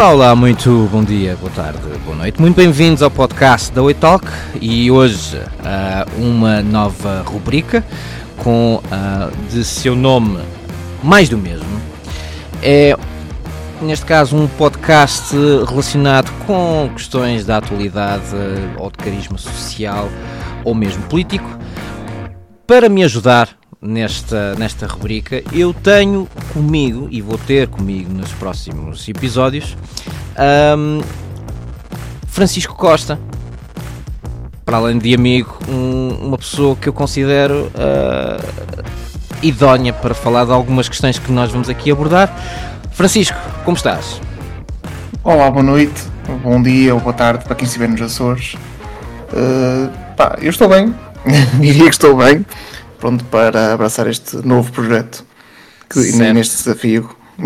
Olá, muito bom dia, boa tarde, boa noite. Muito bem-vindos ao podcast da Oi Talk e hoje uma nova rubrica com de seu nome mais do mesmo. É, neste caso, um podcast relacionado com questões da atualidade ou de carisma social ou mesmo político. Para me ajudar nesta rubrica, eu tenho comigo, e vou ter comigo nos próximos episódios, Francisco Costa, para além de amigo, uma pessoa que eu considero idónea para falar de algumas questões que nós vamos aqui abordar. Francisco, como estás? Olá, boa noite, bom dia ou boa tarde para quem estiver nos Açores. Eu estou bem, diria que estou bem, pronto para abraçar este novo projeto neste desafio.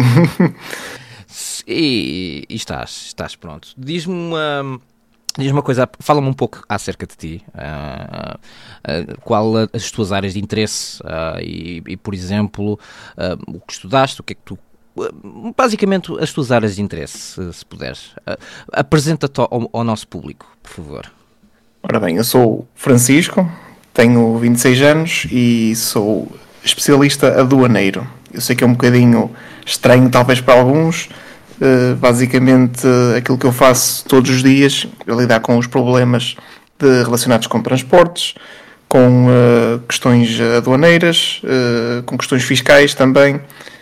E estás pronto. Diz-me uma coisa, fala-me um pouco acerca de ti, qual as tuas áreas de interesse e por exemplo, o que estudaste, o que é que tu... Basicamente, as tuas áreas de interesse, se puderes. Apresenta-te ao nosso público, por favor. Ora bem, eu sou Francisco, tenho 26 anos e sou especialista aduaneiro. Eu sei que é um bocadinho estranho, talvez para alguns. Basicamente, aquilo que eu faço todos os dias é lidar com os problemas relacionados com transportes, com questões aduaneiras, com questões fiscais também.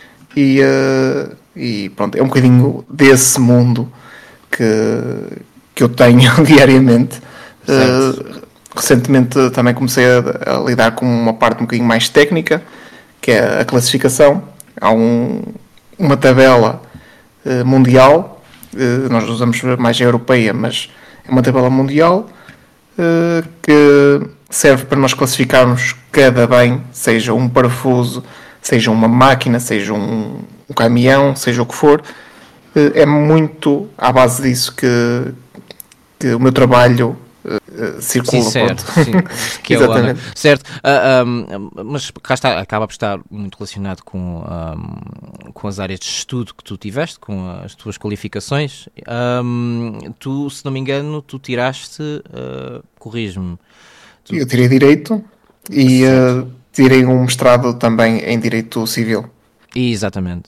E pronto, é um bocadinho desse mundo que eu tenho diariamente. Recentemente também comecei a lidar com uma parte um bocadinho mais técnica, que é a classificação. Há uma tabela mundial, nós usamos mais a europeia, mas é uma tabela mundial que serve para nós classificarmos cada bem, seja um parafuso, seja uma máquina, seja um caminhão, seja o que for. É muito à base disso que o meu trabalho circula. Sim, certo. Sim, que é exatamente. Certo. Mas cá está, acaba por estar muito relacionado com as áreas de estudo que tu tiveste, com as tuas qualificações. Tu, se não me engano, tu tiraste, corrige-me. Eu tirei Direito e tirei um mestrado também em Direito Civil. Exatamente.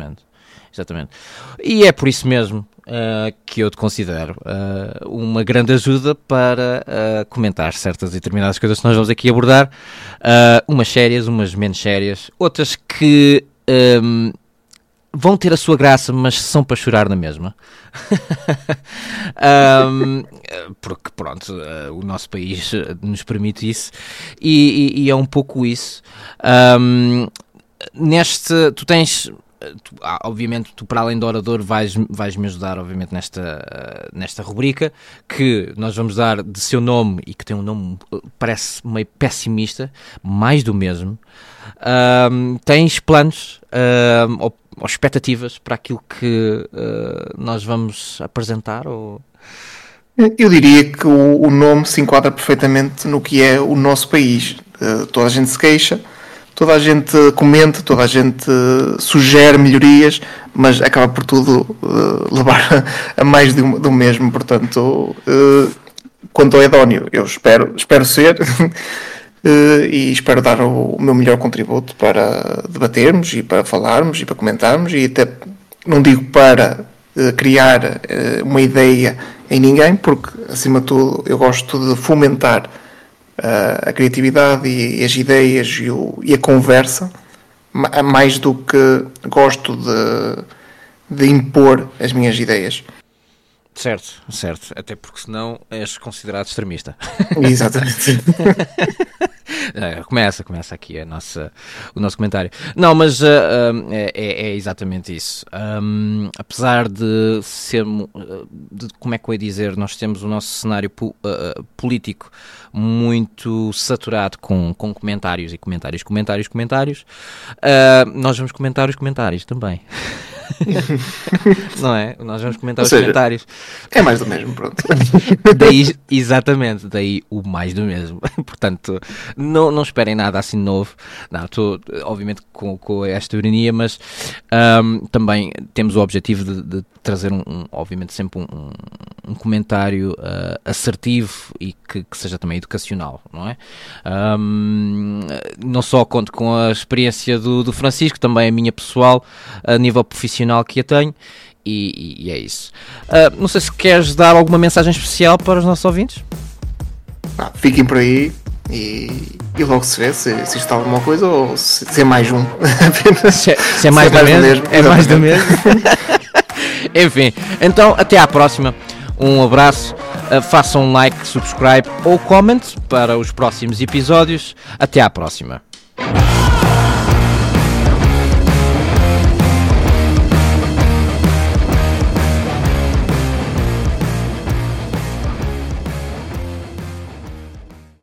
E é por isso mesmo que eu te considero uma grande ajuda para comentar certas e determinadas coisas que nós vamos aqui abordar, umas sérias, umas menos sérias, outras que vão ter a sua graça, mas são para chorar na mesma. Porque pronto, o nosso país nos permite isso e é um pouco isso. Tu tens... obviamente, tu para além do orador vais-me ajudar, obviamente, nesta rubrica, que nós vamos dar de seu nome, e que tem um nome, parece meio pessimista, mais do mesmo. Tens planos ou expectativas para aquilo que nós vamos apresentar? Ou... Eu diria que o nome se enquadra perfeitamente no que é o nosso país. Toda a gente se queixa, toda a gente comenta, toda a gente sugere melhorias, mas acaba por tudo levar a mais do mesmo. Portanto, quanto ao Edónio, eu espero ser e espero dar o meu melhor contributo para debatermos e para falarmos e para comentarmos, e até não digo para criar uma ideia em ninguém, porque acima de tudo eu gosto de fomentar a criatividade e as ideias e a conversa, mais do que gosto de impor as minhas ideias. Certo, até porque senão és considerado extremista. Exatamente. Começa aqui o nosso comentário. Não, mas é exatamente isso. Apesar de sermos, como é que eu ia dizer, nós temos o nosso cenário político muito saturado com comentários e comentários. Nós vamos comentar os comentários também. Não é? Nós vamos comentar os comentários. É mais do mesmo, pronto. Daí, exatamente, daí o mais do mesmo. Portanto, não esperem nada assim de novo. Não, estou, obviamente, com esta ironia, mas também temos o objetivo de trazer, obviamente, sempre um comentário assertivo e que seja também educacional, não é? Não só conto com a experiência do Francisco, também a minha pessoal, a nível profissional que a tenho, e é isso. Não sei se queres dar alguma mensagem especial para os nossos ouvintes? Fiquem por aí e logo se vê se está alguma coisa ou se é mais um. se é mais do mesmo. É mais do mesmo. Enfim, então até à próxima. Um abraço, façam um like, subscribe ou comment para os próximos episódios. Até à próxima.